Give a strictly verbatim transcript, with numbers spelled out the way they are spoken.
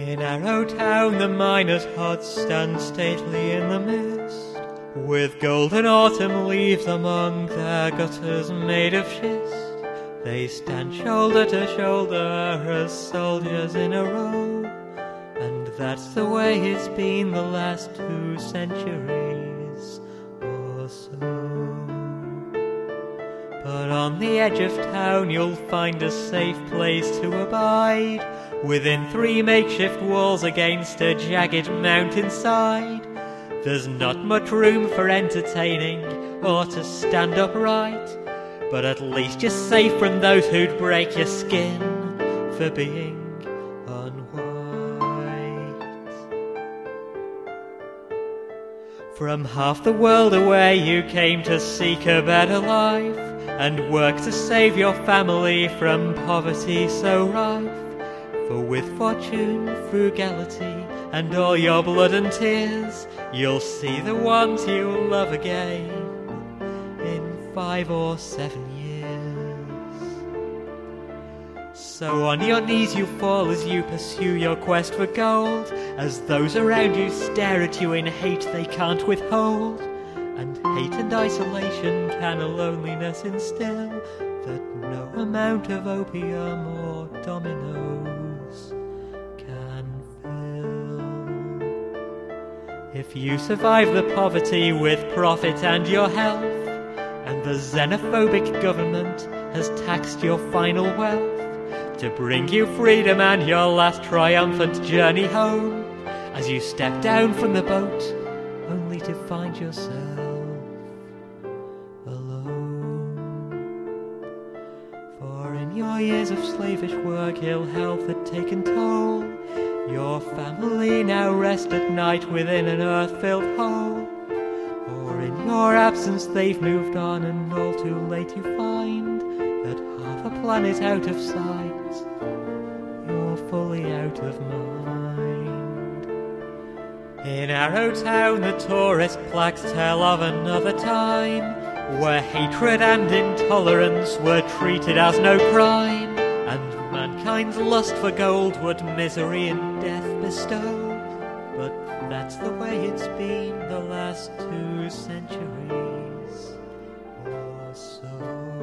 In Arrow Town the miners' huts stand stately in the mist, with golden autumn leaves among their gutters made of schist. They stand shoulder to shoulder as soldiers in a row, and that's the way it's been the last two centuries or so. But on the edge of town you'll find a safe place to abide, within three makeshift walls against a jagged mountainside. There's not much room for entertaining or to stand upright, but at least you're safe from those who'd break your skin for being unwhite. From half the world away you came to seek a better life, and work to save your family from poverty so rife. For with fortune, frugality, and all your blood and tears, you'll see the ones you love again in five or seven years. So on your knees you fall as you pursue your quest for gold, as those around you stare at you in hate they can't withhold. And hate and isolation can a loneliness instill that no amount of opium or dominoes can fill. If you survive the poverty with profit and your health, and the xenophobic government has taxed your final wealth to bring you freedom and your last triumphant journey home, as you step down from the boat only to find yourself your years of slavish work, ill health had taken toll. Your family now rest at night within an earth-filled hole. Or in your absence they've moved on, and all too late you find that half a planet out of sight, you're fully out of mind. In Arrow Town the tourist plaques tell of another time, where hatred and intolerance were treated as no crime, and mankind's lust for gold would misery and death bestow. But that's the way it's been the last two centuries or so.